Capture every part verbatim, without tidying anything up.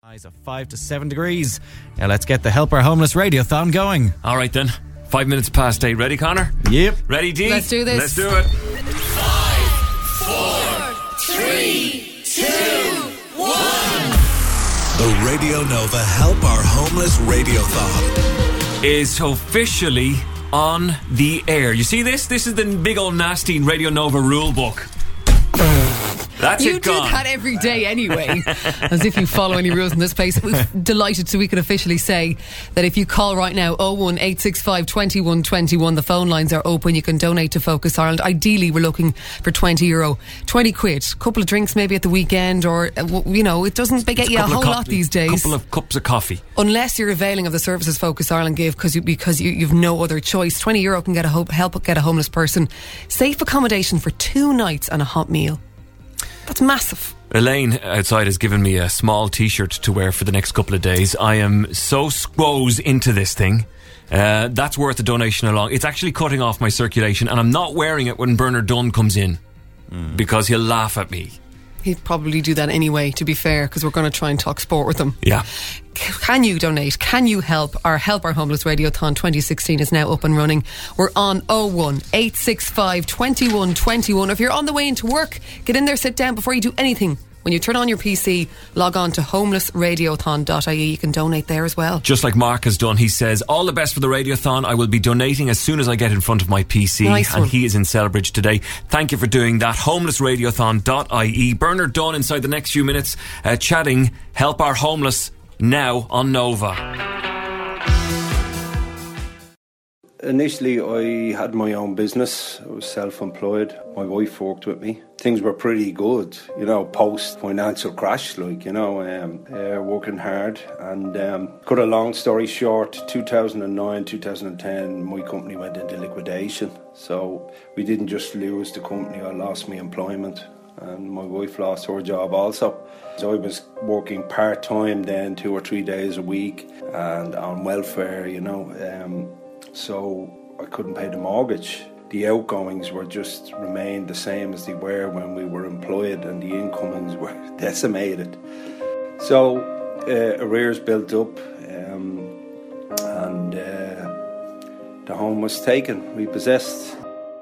Highs of five to seven degrees. Now let's get the Help Our Homeless Radiothon going. All right then. Five minutes past eight. Ready, Connor? Yep. Ready, Dee? Let's do this. Let's do it. Five, four, three, two, one. The Radio Nova Help Our Homeless Radiothon is officially on the air. You see this? This is the big old nasty Radio Nova rule book. That's you it do gone. that every day anyway, as if you follow any rules in this place. We're delighted so we can officially say that if you call right now, oh one eight six five, two one two one, the phone lines are open. You can donate to Focus Ireland. Ideally, we're looking for twenty euro, twenty quid, a couple of drinks maybe at the weekend, or, you know, it doesn't get you a whole lot these days. A couple of cups of coffee. Unless you're availing of the services Focus Ireland give because you, because you, you've no other choice. twenty euro can get a ho- help get a homeless person safe accommodation for two nights and a hot meal. That's massive. Elaine outside has given me a small t-shirt to wear for the next couple of days. I am so squoze into this thing. Uh, that's worth a donation along. It's actually cutting off my circulation, and I'm not wearing it when Bernard Dunn comes in mm. because he'll laugh at me. He'd probably do that anyway, to be fair, because we're going to try and talk sport with him. Yeah. Can you donate? Can you help? Our Help Our Homeless Radiothon twenty sixteen is now up and running. We're on oh one eight six five, two one two one. If you're on the way into work, get in there, sit down before you do anything. When you turn on your P C, log on to homeless radiothon dot I E. You can donate there as well. Just like Mark has done, he says, all the best for the Radiothon. I will be donating as soon as I get in front of my P C. Nice one. And he is in Celbridge today. Thank you for doing that. homeless radiothon dot I E. Bernard Dunn inside the next few minutes, uh, chatting Help Our Homeless now on Nova. Initially, I had my own business. I was self-employed. My wife worked with me. Things were pretty good, you know, post-financial crash, like, you know, um, uh, working hard. And um, cut a long story short, two thousand nine, two thousand ten, my company went into liquidation. So we didn't just lose the company, I lost my employment. And my wife lost her job also. So I was working part-time then, two or three days a week, and on welfare, you know. Um, so I couldn't pay the mortgage. The outgoings were just remained the same as they were when we were employed, and the incomings were decimated. So uh, arrears built up, um, and uh, the home was taken, repossessed.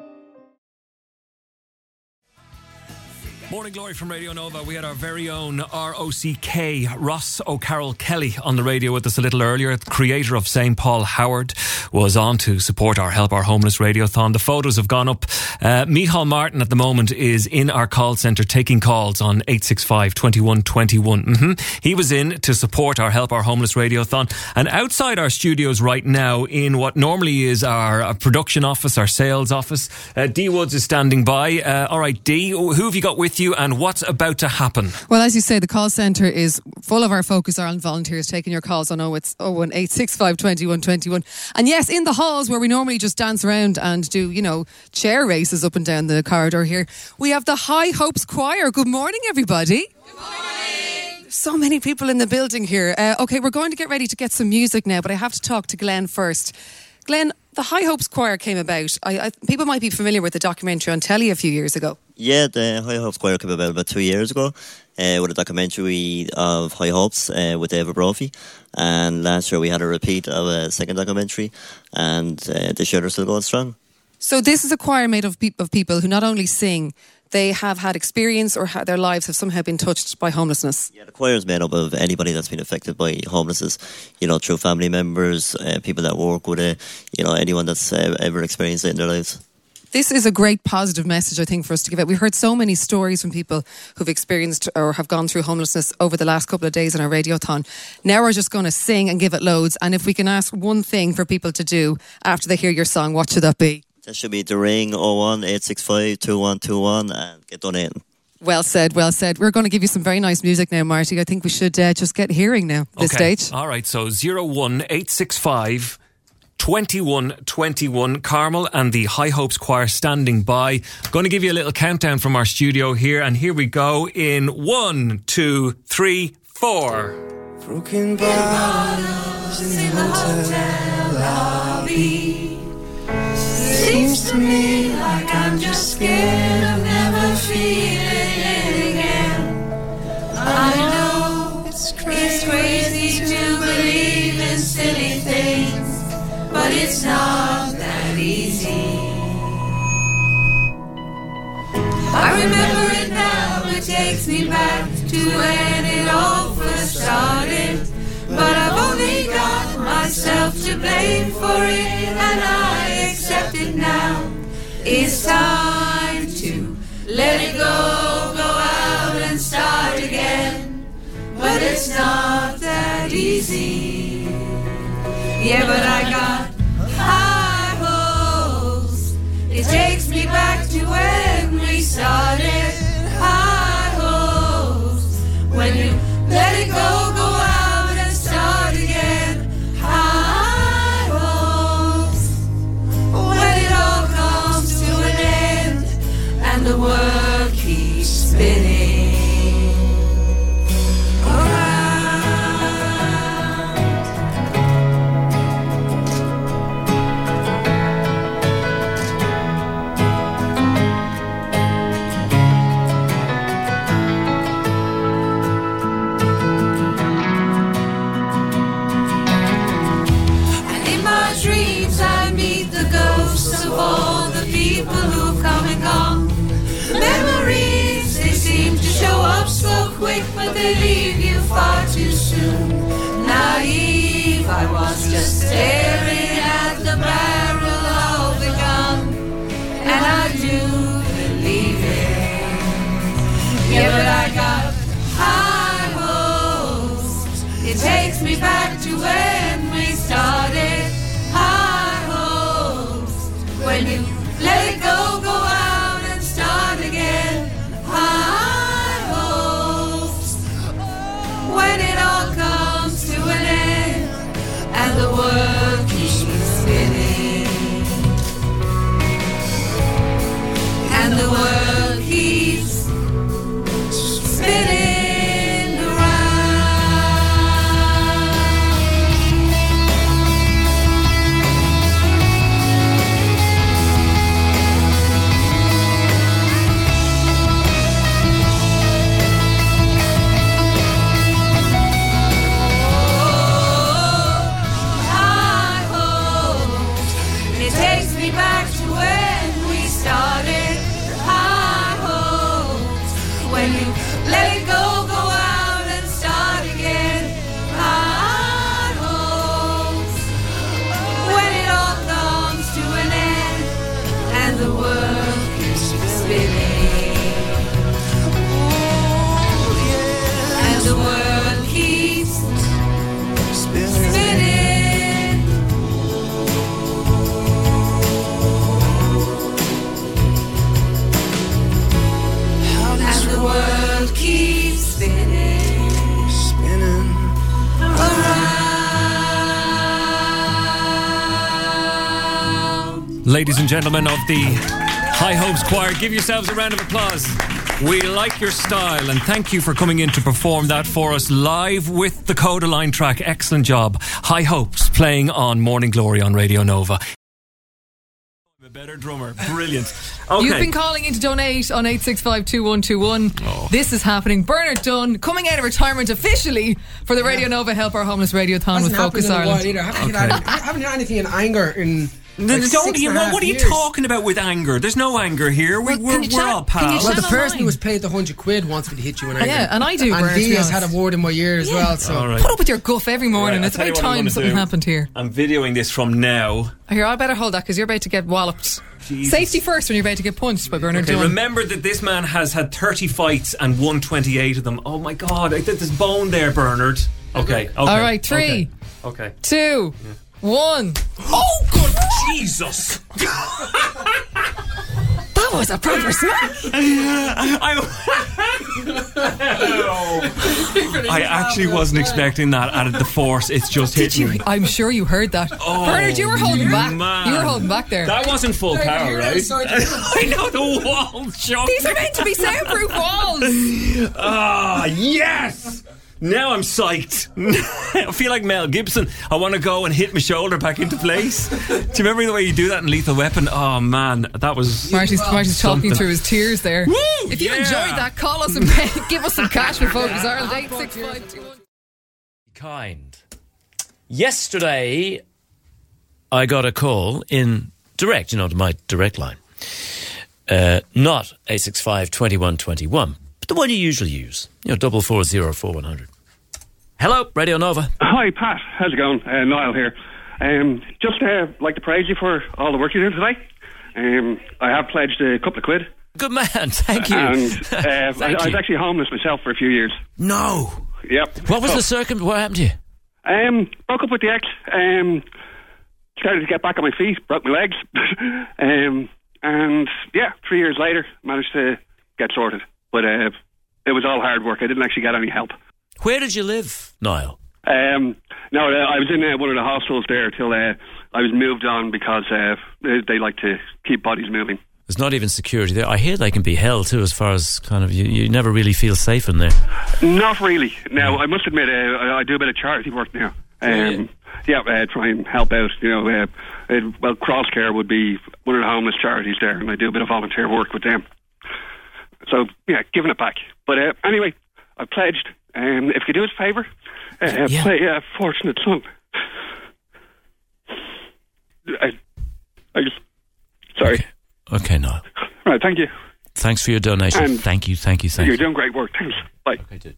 Morning glory from Radio Nova. We had our very own R O C K, Ross O'Carroll Kelly, on the radio with us a little earlier. The creator of Saint Paul Howard was on to support our Help Our Homeless Radiothon. The photos have gone up. Uh, Micheál Martin at the moment is in our call centre taking calls on eight six five, two one two one. Mm-hmm. He was in to support our Help Our Homeless Radiothon. And outside our studios right now, in what normally is our, our production office, our sales office, uh, Dee Woods is standing by. Uh, all right, Dee, who have you got with you? And what's about to happen? Well, as you say, the call centre is full of our Focus Ireland volunteers taking your calls on oh one eight six five, two one two one. And yes, in the halls where we normally just dance around and do, you know, chair races up and down the corridor here, we have the High Hopes Choir. Good morning, everybody. Good morning. So many people in the building here. Uh, okay, we're going to get ready to get some music now, but I have to talk to Glenn first. Glenn, the High Hopes Choir came about. I, I, people might be familiar with the documentary on telly a few years ago. Yeah, the High Hopes Choir came about about two years ago uh, with a documentary of High Hopes uh, with David Brophy. And last year we had a repeat of a second documentary, and uh, this year they're still going strong. So this is a choir made of, pe- of people who not only sing, they have had experience or ha- their lives have somehow been touched by homelessness. Yeah, the choir is made up of anybody that's been affected by homelessness, you know, through family members, uh, people that work with it, you know, anyone that's uh, ever experienced it in their lives. This is a great positive message, I think, for us to give out. We've heard so many stories from people who've experienced or have gone through homelessness over the last couple of days in our Radiothon. Now we're just going to sing and give it loads. And if we can ask one thing for people to do after they hear your song, what should that be? That should be the ring oh one eight six five, two one two one and get donating. Well said, well said. We're going to give you some very nice music now, Marty. I think we should uh, just get hearing now at this okay. stage. All right, so oh one eight six five, two one two one. Carmel and the High Hopes Choir standing by. Going to give you a little countdown from our studio here, and here we go in one, two, three, four. Broken bottles in the hotel lobby. Seems to me like I'm just scared of never feeling it again. I know it's crazy. crazy to believe in silly things, but it's not that easy. I remember it now, it takes me back to when it all first started. But I've only got myself to blame for it, and I accept it now. It's time to let it go, go out and start again. But it's not that easy. Yeah, but I got high hopes. It takes me back to when we started. High hopes. When you let it go, go out and start again. High hopes. When it all comes to an end and the world keeps spinning of all the people who've come and gone. Memories, they seem to show up so quick, but they leave you far too soon. Naive, I was just staring at the barrel of the gun, and I do believe it. Yeah, but I got high hopes. It takes me back to when we started. When you let it go, go out and start again. High hopes. When it all comes to an end and the world keeps spinning, and the world keeps spinning. Back to when we started. High hopes. When you let it go, go out and start again. High hopes. When it all comes to an end and the world keeps spinning. Ooh, yeah. And the world keeps spinning. spinning. The world keeps spinning, spinning around. Ladies and gentlemen of the High Hopes Choir, give yourselves a round of applause. We like your style and thank you for coming in to perform that for us live with the Coda Line track. Excellent job. High Hopes playing on Morning Glory on Radio Nova. A better drummer. Brilliant. Okay. You've been calling in to donate on eight six five two one two one. Oh. This is happening. Bernard Dunn coming out of retirement officially for the Radio Nova Help Our Homeless Radiothon with Focus Ireland. Either. I haven't, okay. had, I haven't had anything in anger in Like don't you, what, what are you years. talking about with anger? There's no anger here. We, well, we're we're all pals. Well, the person who was paid the hundred quid wants me to hit you in anger. Yeah, and I do. And Bernard, he has had a word in my ear as yeah. well. So right. Put up with your guff every morning. Right, it's about time something do. happened here. I'm videoing this from now. Here, I better hold that because you're about to get walloped. Jesus. Safety first when you're about to get punched by Bernard okay, Dunn. Remember that this man has had thirty fights and won twenty-eight of them. Oh my God, I did this bone there, Bernard. Okay, okay. All right, three, okay, okay. two, yeah. one. Oh, good Jesus! That was a proper smack. I, I actually wasn't expecting that out of the force. It's just Did hitting you? me. I'm sure you heard that. Oh, Bernard, you were holding back. Man. You were holding back there. That wasn't full power, right? I know the walls shook. These are meant to be soundproof walls. Ah, yes! Now I'm psyched. I feel like Mel Gibson. I want to go and hit my shoulder back into place. Do you remember the way you do that in Lethal Weapon? Oh man, that was Marty's, Marty's talking through his tears there. Woo, if you yeah. enjoyed that, call us and pay, give us some cash for Focus Ireland eight six five two one. kind. Yesterday, I got a call in direct, you know, to my direct line. Uh, not eight six five, two one two one, but the one you usually use. You know, double four zero four one hundred. Hello, Radio Nova. Hi, Pat. How's it going? Uh, Niall here. Um, just uh, like to praise you for all the work you're doing today. Um, I have pledged a couple of quid. Good man, thank you. And uh, Thank I, I was you. actually homeless myself for a few years. No. Yep. What was So, the circum? What happened to you? Um, broke up with the ex. Um, started to get back on my feet. Broke my legs. um, and yeah, three years later, managed to get sorted. But uh, it was all hard work. I didn't actually get any help. Where did you live, Niall? Um, no, uh, I was in uh, one of the hostels there till uh, I was moved on because uh, they, they like to keep bodies moving. There's not even security there. I hear they can be held too, as far as kind of you, you never really feel safe in there. Not really. Now, I must admit, uh, I, I do a bit of charity work now. Um, yeah, uh, try and help out. You know, uh, it, well, Cross Care would be one of the homeless charities there, and I do a bit of volunteer work with them. So, yeah, giving it back. But uh, anyway, I pledged. Um, if you could do us a favour, uh, Yeah. play uh, Fortunate Son. I, I just, sorry. Okay, okay Niall. Right, thank you. Thanks for your donation. And thank you, thank you, thank You're you. doing great work. Thanks. Bye. Okay, dude.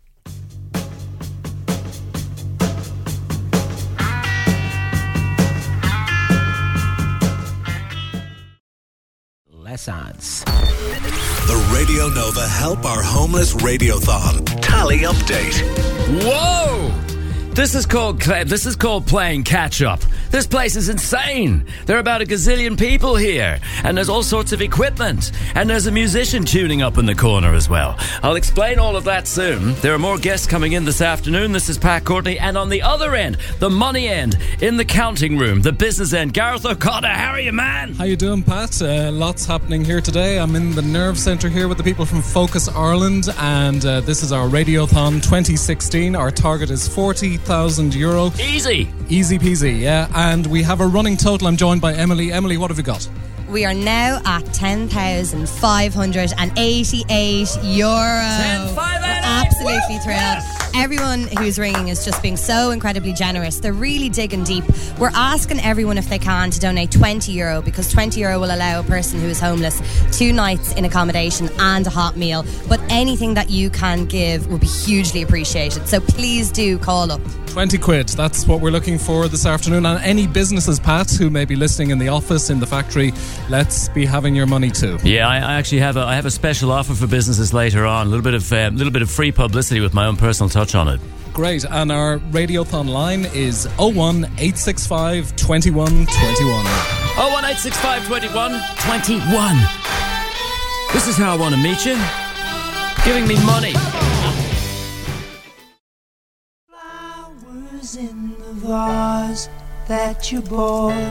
Less odds. The Radio Nova Help Our Homeless Radiothon Tally Update. Whoa! This is called this is called playing catch up. This place is insane. There are about a gazillion people here, and there's all sorts of equipment, and there's a musician tuning up in the corner as well. I'll explain all of that soon. There are more guests coming in this afternoon. This is Pat Courtney, and on the other end, the money end, in the counting room, the business end, Gareth O'Connor. How are you, man? How you doing, Pat? Uh, lots happening here today. I'm in the Nerve Centre here with the people from Focus Ireland, and uh, this is our Radiothon twenty sixteen. Our target is forty thousand euro. Easy. Easy peasy, yeah. And we have a running total. I'm joined by Emily. Emily, what have you got? We are now at ten thousand five hundred eighty-eight euro. ten five eighty-eight. We're absolutely thrilled. Yes. Everyone who's ringing is just being so incredibly generous. They're really digging deep. We're asking everyone if they can to donate twenty euro, because twenty euro will allow a person who is homeless two nights in accommodation and a hot meal. But anything that you can give will be hugely appreciated. So please do call up. twenty quid. That's what we're looking for this afternoon. And any businesses, Pat, who may be listening in the office, in the factory, let's be having your money too. Yeah, I, I actually have a I have a special offer for businesses later on. A little bit of a um, little bit of free publicity with my own personal touch on it. Great. And our Radiothon line is oh one eight six five two one two one. oh one eight six five two one two one. This is how I want to meet you. Giving me money. Flowers in the vase that you bought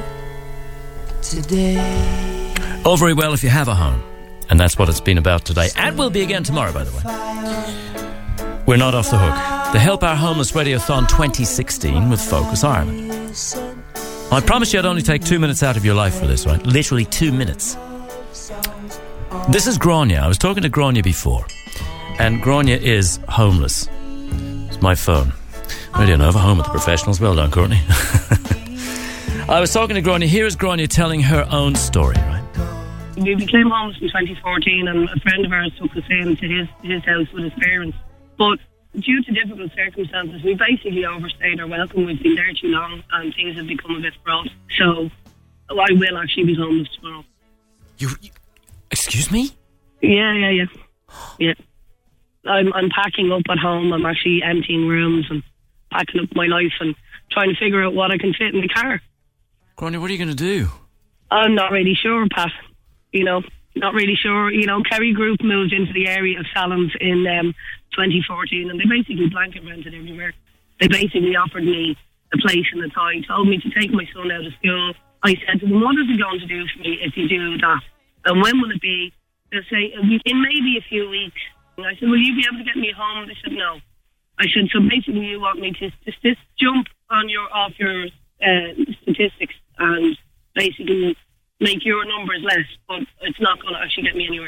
today. All very well if you have a home. And that's what it's been about today. And will be again tomorrow, by the way. We're not off the hook. The Help Our Homeless Radiothon twenty sixteen with Focus Ireland. I promise you I'd only take two minutes out of your life for this, right? Literally two minutes. This is Grania. I was talking to Grania before. And Grania is homeless. It's my phone. Radio Nova, home with the professionals. Well done, Courtney. I was talking to Grania. Here is Grania telling her own story, right? We became homeless in twenty fourteen, and a friend of ours took us in to his, his house with his parents. But due to difficult circumstances, we basically overstayed our welcome. We've been there too long, and things have become a bit fraught. So I will actually be homeless tomorrow. You, you excuse me? Yeah, yeah, yeah. Yeah. I'm, I'm packing up at home. I'm actually emptying rooms and packing up my life and trying to figure out what I can fit in the car. Grania, what are you going to do? I'm not really sure, Pat. You know, not really sure. You know, Kerry Group moved into the area of Salons in um, twenty fourteen, and they basically blanket rented everywhere. They basically offered me a place in the tie, told me to take my son out of school. I said to them, what is it going to do for me if you do that? And when will it be? They'll say, in maybe a few weeks. And I said, will you be able to get me home? They said, no. I said, so basically you want me to just, just jump on your off your uh, statistics and basically make your numbers less, but it's not going to actually get me anywhere.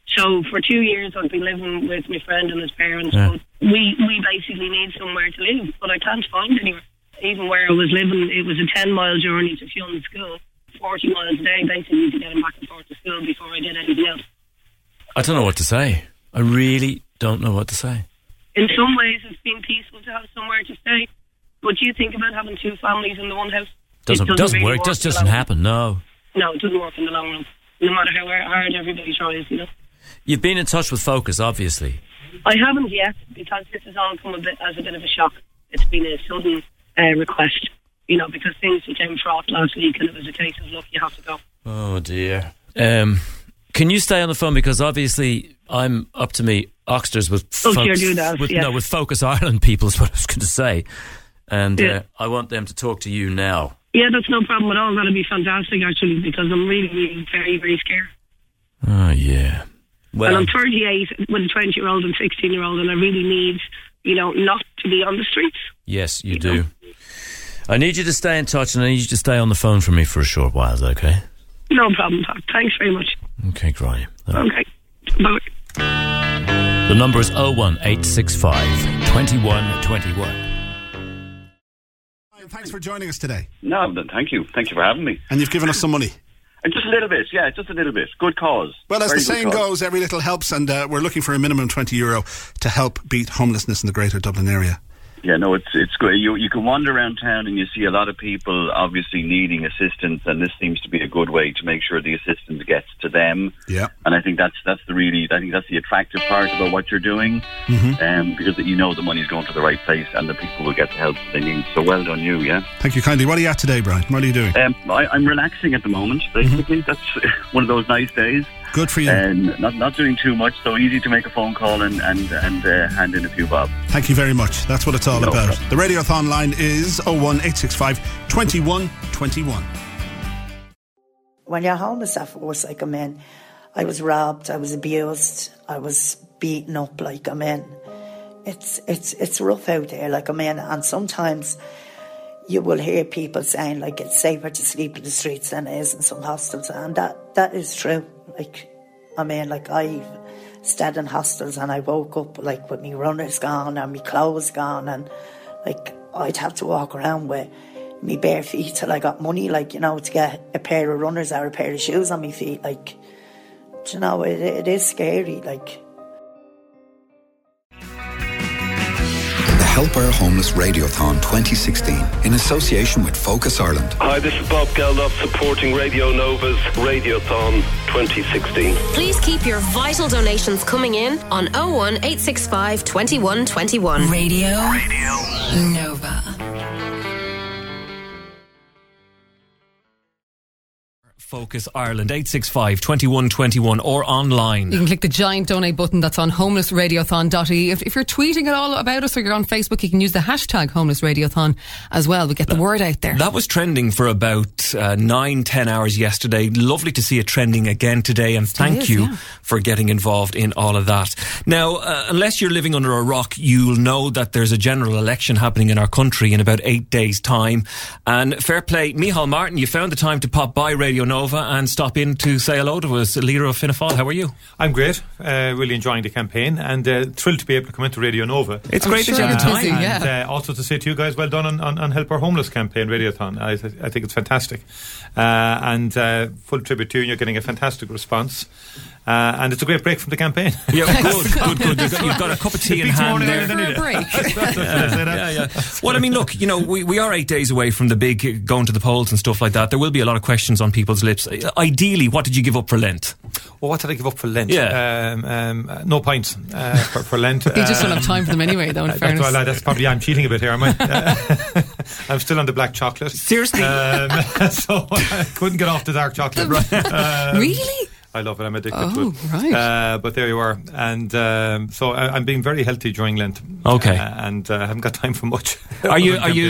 So for two years I've been living with my friend and his parents. Yeah. But we, we basically need somewhere to live, but I can't find anywhere. Even where I was living, it was a ten mile journey to Fionn School, forty miles a day basically to get him back and forth to school before I did anything else. I don't know what to say. I really don't know what to say. In some ways it's been peaceful to have somewhere to stay, but do you think about having two families in the one house? Doesn't, It doesn't really work. Just in the doesn't long happen, no. run. No, it doesn't work in the long run. No matter how hard everybody tries, you know. You've been in touch with Focus, obviously. I haven't yet, because this has all come a bit as a bit of a shock. It's been a sudden uh, request, you know, because things became fraught last week and it was a case of, look, you have to go. Oh, dear. Um, can you stay on the phone? Because obviously I'm up to me oxters with, Oh, Foc- sure, do that, with, yeah. no, with Focus Ireland people is what I was going to say. And Yeah. uh, I want them to talk to you now. Yeah, that's no problem at all. That'll be fantastic, actually, because I'm really, really very, very scared. Oh, yeah. Well, and I'm thirty-eight with a twenty-year-old and sixteen-year-old, and I really need, you know, not to be on the streets. yes, you do. I need you to stay in touch, and I need you to stay on the phone for me for a short while, okay? No problem, Pat. Thanks very much. Okay, Graham. Okay. Bye. The number is oh one eight six five, two one two one. Thanks for joining us today. No, then thank you. Thank you for having me. And you've given us some money. And just a little bit, yeah, just a little bit. Good cause. Well, as Very the good saying cause. goes, every little helps, and uh, we're looking for a minimum twenty euro to help beat homelessness in the greater Dublin area. Yeah, no, it's it's good. You you can wander around town and you see a lot of people obviously needing assistance, and this seems to be a good way to make sure the assistance gets to them. Yeah. And I think that's that's the really I think that's the attractive part about what you're doing, Mhm. um, because you know the money's going to the right place and the people will get the help they need. So well done, you. Yeah. Thank you kindly. What are you at today, Brian? What are you doing? Um, I, I'm relaxing at the moment. Basically, that's one of those nice days. Good for you. And not not doing too much, so easy to make a phone call and and and uh, hand in a few bob. Thank you very much. That's what it's all No about. problem. The Radiothon line is oh one eight six five, two one two one. When you're homeless at first, like, I mean, I was robbed, I was abused, I was beaten up, like, I mean, it's it's it's rough out there, like, I mean, and sometimes you will hear people saying, like, it's safer to sleep in the streets than it is in some hostels, and that, that is true. Like, I mean, like, I stayed in hostels and I woke up, like, with me runners gone and me clothes gone, and, like, I'd have to walk around with me bare feet till I got money, like, you know, to get a pair of runners or a pair of shoes on me feet, like, do you know, it, it is scary, like. The Help Our Homeless Radiothon twenty sixteen in association with Focus Ireland. Hi, this is Bob Geldof supporting Radio Nova's Radiothon twenty sixteen. Please keep your vital donations coming in on oh one eight six five, two one two one. Radio, Radio Nova. Focus Ireland, eight six five, two one two one, or online. You can click the giant donate button that's on homeless radiothon dot I E. If, if you're tweeting at all about us or you're on Facebook, you can use the hashtag homeless radiothon as well. We get the word out there. That was trending for about uh, nine, ten hours yesterday. Lovely to see it trending again today, and thank is, you yeah. for getting involved in all of that. Now, uh, unless you're living under a rock, you'll know that there's a general election happening in our country in about eight days' time. And fair play, Micheál Martin, you found the time to pop by Radio Nova and stop in to say hello to us. Leader of Fianna Fáil, how are you? I'm great, uh, really enjoying the campaign, and uh, thrilled to be able to come into Radio Nova. It's I'm great sure that you have the time. Busy, and yeah. uh, also to say to you guys, well done on, on, on Help Our Homeless campaign, Radiothon. I, th- I think it's fantastic. Uh, and uh, full tribute to you, and you're getting a fantastic response. Uh, and it's a great break from the campaign. Yeah, good, good, good. You've got, you've got a cup of tea in hand there. For a break. yeah, yeah, yeah. Well, I mean, look, you know, we, we are eight days away from the big going to the polls and stuff like that. There will be a lot of questions on people's lips. Ideally, what did you give up for Lent? Well, what did I give up for Lent? Yeah. Um, um, uh, no pints uh, for, for Lent. You just don't have time for them anyway, though, in that's, fairness. well, that's probably, I'm cheating a bit here, am I? Uh, I'm still on the black chocolate. Seriously? Um, so I couldn't get off the dark chocolate. Um, really? I love it. I'm addicted oh, to it. Right. Uh, but there you are. And um, so I, I'm being very healthy during Lent. Okay. Uh, and I uh, haven't got time for much. Are you are you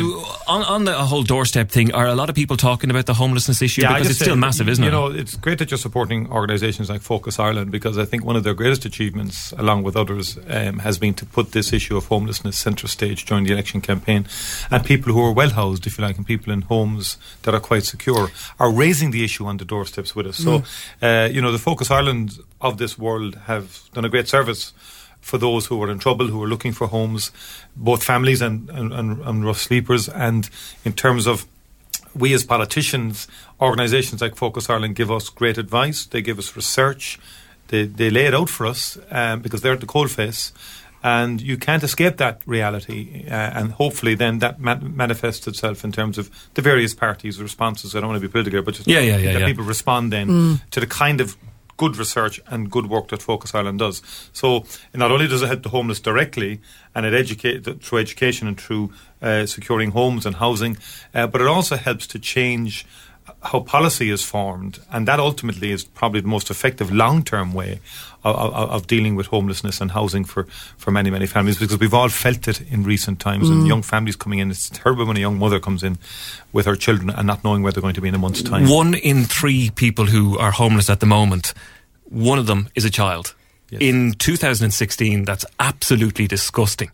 on, on the whole doorstep thing, are a lot of people talking about the homelessness issue? Yeah, because it's still say, massive, isn't you it? You know, it's great that you're supporting organisations like Focus Ireland, because I think one of their greatest achievements, along with others, um, has been to put this issue of homelessness centre stage during the election campaign. And people who are well housed, if you like, and people in homes that are quite secure, are raising the issue on the doorsteps with us. So, Mm. uh, you know, the Focus Ireland of this world have done a great service for those who are in trouble, who are looking for homes, both families and, and, and, and rough sleepers. And in terms of we as politicians, organisations like Focus Ireland give us great advice. They give us research. They, they lay it out for us um, because they're at the coalface. And you can't escape that reality. Uh, and hopefully then that man- manifests itself in terms of the various parties' responses. I don't want to be political, but just Yeah, yeah, yeah, that yeah. people respond then Mm. to the kind of good research and good work that Focus Ireland does. So not only does it help the homeless directly, and it educate through education and through uh, securing homes and housing, uh, but it also helps to change how policy is formed, and that ultimately is probably the most effective long-term way of, of, of dealing with homelessness and housing for, for many, many families, because we've all felt it in recent times. Mm. And young families coming in, it's terrible when a young mother comes in with her children and not knowing where they're going to be in a month's time. One in three people who are homeless at the moment, one of them is a child. Yes. In two thousand sixteen, that's absolutely disgusting.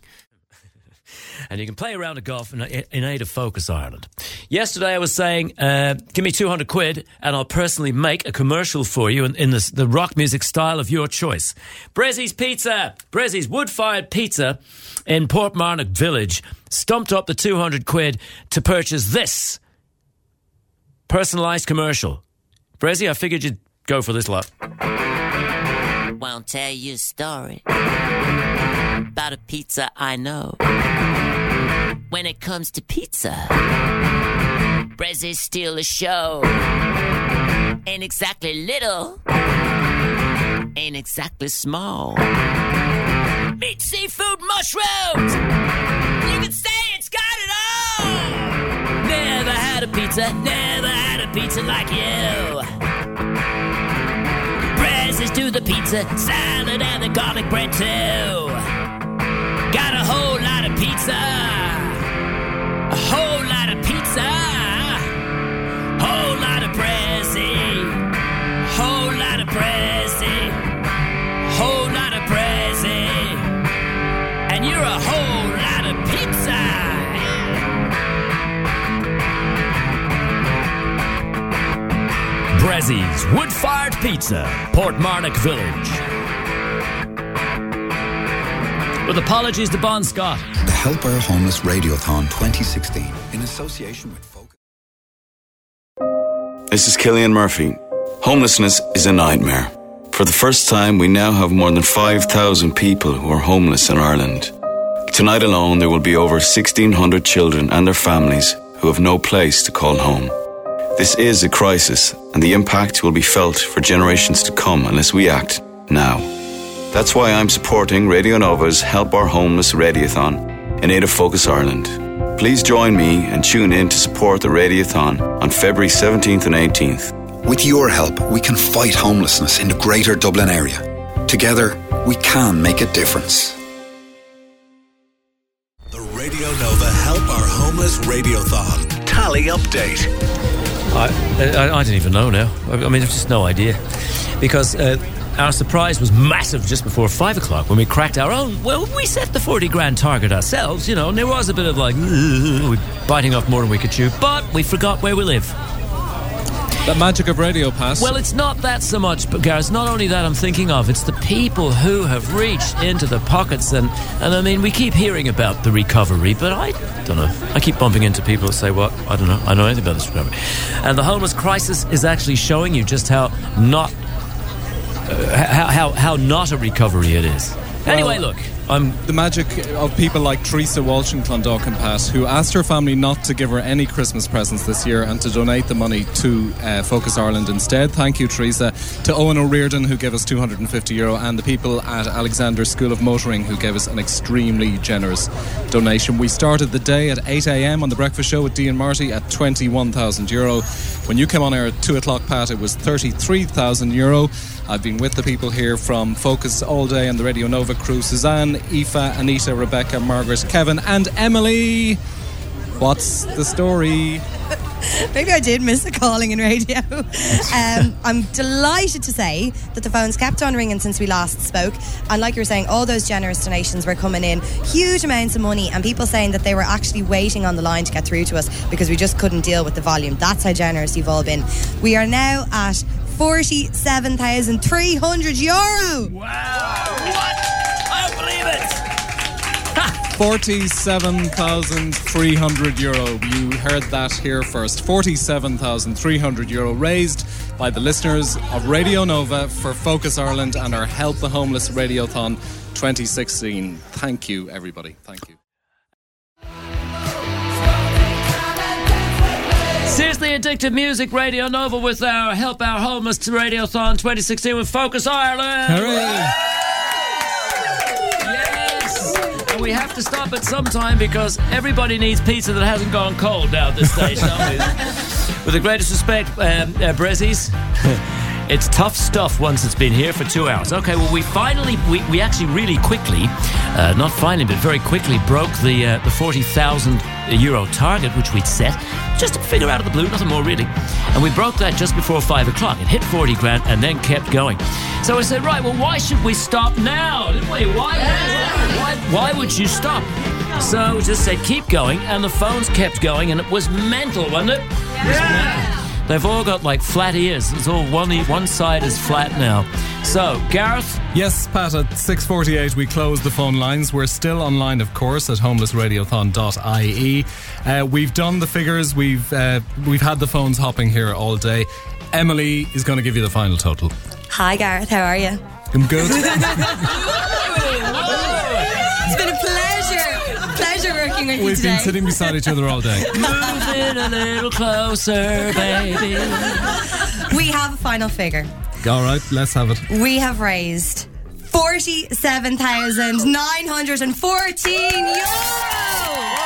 And you can play around a golf in, in aid of Focus Ireland. Yesterday I was saying, uh, give me two hundred quid and I'll personally make a commercial for you in, in this, the rock music style of your choice. Brezzi's Pizza, Brezzi's wood-fired pizza in Portmarnock Village stumped up the two hundred quid to purchase this personalised commercial. Brezzi, I figured you'd go for this lot. Won't tell you a story about a pizza I know. When it comes to pizza, Brezzi's steal a show. Ain't exactly little, ain't exactly small. Meat, seafood, mushrooms. You can say it's got it all. Never had a pizza, never had a pizza like you. Brezzi's do the pizza, salad and the garlic bread too. Got a whole lot of pizza. A whole lot of pizza, whole lot of Brezzi, whole lot of Brezzi, whole lot of Brezzi, and you're a whole lot of pizza. Brezzi's wood-fired pizza, Portmarnock Village. With apologies to Bon Scott. The Help Our Homeless Radiothon twenty sixteen in association with Focus. This is Killian Murphy. Homelessness is a nightmare. For the first time, we now have more than five thousand people who are homeless in Ireland. Tonight alone, there will be over sixteen hundred children and their families who have no place to call home. This is a crisis, and the impact will be felt for generations to come unless we act now. That's why I'm supporting Radio Nova's Help Our Homeless Radiothon in aid of Focus Ireland. Please join me and tune in to support the Radiothon on February seventeenth and eighteenth. With your help, we can fight homelessness in the greater Dublin area. Together, we can make a difference. The Radio Nova Help Our Homeless Radiothon Tally Update. I, I, I don't even know now. I, I mean, there's just no idea. Because uh, our surprise was massive just before five o'clock when we cracked our own. Well, we set the forty grand target ourselves, you know, and there was a bit of like, we're biting off more than we could chew, but we forgot where we live. That magic of Radio Pass. Well, it's not that so much, but Gareth, it's not only that I'm thinking of, it's the people who have reached into the pockets. And, and I mean, we keep hearing about the recovery, but I don't know. I keep bumping into people who say, well, I don't know. I know anything about this recovery. And the homeless crisis is actually showing you just how not uh, how, how, how not a recovery it is. Well, anyway, look. Um, the magic of people like Teresa Walsh in Clondalkin Pat, who asked her family not to give her any Christmas presents this year and to donate the money to uh, Focus Ireland instead. Thank you, Teresa. To Owen O'Riordan, who gave us two hundred fifty euro, and the people at Alexander School of Motoring, who gave us an extremely generous donation. We started the day at eight a.m. on The Breakfast Show with Dee and Marty at twenty-one thousand euro. When you came on air at two o'clock, Pat, it was thirty-three thousand euro. I've been with the people here from Focus all day and the Radio Nova crew: Suzanne, Aoife, Anita, Rebecca, Margaret, Kevin and Emily. What's the story? Maybe I did miss a calling in radio. um, I'm delighted to say that the phones kept on ringing since we last spoke. And like you were saying, all those generous donations were coming in, huge amounts of money, and people saying that they were actually waiting on the line to get through to us because we just couldn't deal with the volume. That's how generous you've all been. We are now at forty-seven thousand three hundred euro. Wow! What? I don't believe it! forty-seven thousand three hundred euro. You heard that here first. forty-seven thousand three hundred euro raised by the listeners of Radio Nova for Focus Ireland and our Help the Homeless Radiothon twenty sixteen. Thank you, everybody. Thank you. Seriously Addicted Music, Radio Nova with our Help Our Homeless Radiothon twenty sixteen with Focus Ireland. Hooray! We have to stop at some time because everybody needs pizza that hasn't gone cold down this station. With the greatest respect, um, uh, Brezzies, it's tough stuff once it's been here for two hours. Okay, well, we finally, we, we actually really quickly, uh, not finally, but very quickly broke the uh, the forty thousand euro target, which we'd set. Just a figure out of the blue, nothing more really. And we broke that just before five o'clock. It hit forty grand and then kept going. So I said, right, well, why should we stop now? Didn't we? Why, why, why would you stop? So we just said, keep going. And the phones kept going. And it was mental, wasn't it? Yeah. It was mental. They've all got like flat ears. It's all one, one side is flat now. So, Gareth? Yes, Pat, at six forty-eight we close the phone lines. We're still online, of course, at homeless radiothon dot I E. Uh, we've done the figures. We've uh, we've had the phones hopping here all day. Emily is going to give you the final total. Hi, Gareth. How are you? I'm good. It's been a pleasure. Pleasure working with you We've today. been sitting beside each other all day. Moving a little closer, baby. We have a final figure. All right, let's have it. We have raised forty-seven thousand nine hundred fourteen euro.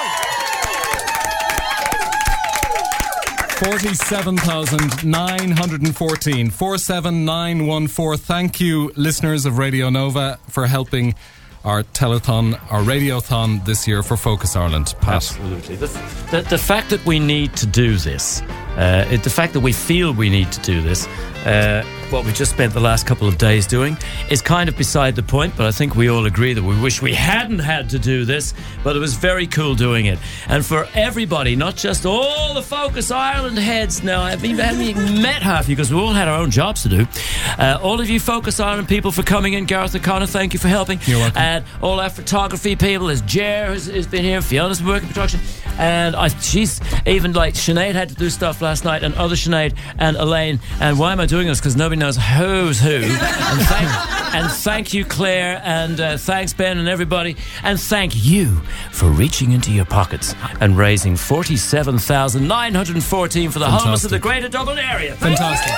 forty-seven thousand nine hundred fourteen. four seven nine one four. Thank you, listeners of Radio Nova, for helping our telethon, our radiothon this year for Focus Ireland. Pat. Absolutely. The, the, the fact that we need to do this, uh, it, the fact that we feel we need to do this, uh, what we've just spent the last couple of days doing, is kind of beside the point, but I think we all agree that we wish we hadn't had to do this, but it was very cool doing it. And for everybody, not just all the Focus Ireland heads now, I haven't even met half of you because we all had our own jobs to do. Uh, all of you Focus Ireland people for coming in, Gareth O'Connor, thank you for helping. You're welcome. And all our photography people, as Jer has, has been here, Fiona's been working production, and I, she's even like Sinead had to do stuff last night, and other Sinead and Elaine. And why am I doing this? Because nobody knows who's who. And thank, and thank you, Claire, and uh, thanks, Ben, and everybody, and thank you for reaching into your pockets and raising forty-seven thousand nine hundred fourteen for the Fantastic. homeless of the Greater Dublin area. Fantastic.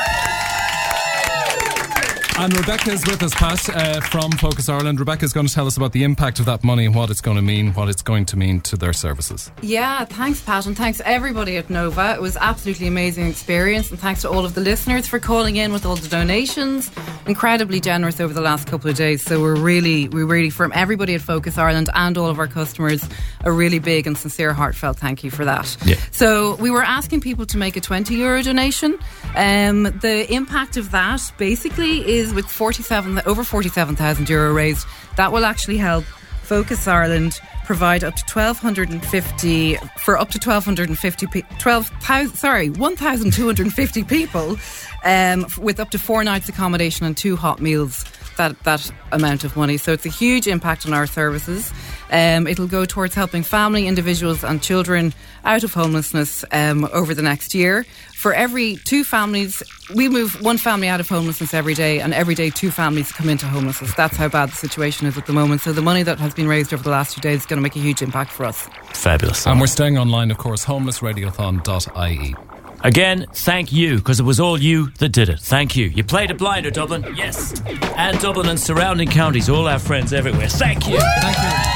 And Rebecca is with us, Pat, uh, from Focus Ireland. Rebecca is going to tell us about the impact of that money and what it's going to mean, what it's going to mean to their services. Yeah, thanks, Pat, and thanks everybody at Nova. It was absolutely amazing experience, and thanks to all of the listeners for calling in with all the donations. Incredibly generous over the last couple of days. So we're really, we really, from everybody at Focus Ireland and all of our customers, a really big and sincere, heartfelt thank you for that. Yeah. So we were asking people to make a twenty euro donation. Um, the impact of that basically is with forty-seven over forty-seven thousand euro raised, that will actually help Focus Ireland provide up to twelve fifty for up to twelve fifty twelve thousand sorry one thousand two hundred fifty people, um, with up to four nights accommodation and two hot meals. That that amount of money. So it's a huge impact on our services. Um, it'll go towards helping family, individuals and children out of homelessness um, over the next year. For every two families, we move one family out of homelessness every day, and every day two families come into homelessness. That's how bad the situation is at the moment. So the money that has been raised over the last few days is going to make a huge impact for us. Fabulous. And we're staying online, of course, homeless radiothon dot I E. Again, thank you, because it was all you that did it. Thank you. You played a blinder, Dublin. Yes. And Dublin and surrounding counties, all our friends everywhere. Thank you. Thank you.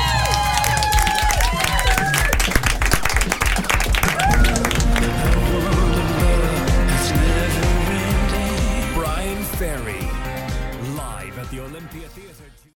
Brian Ferry, live at the Olympia Theatre.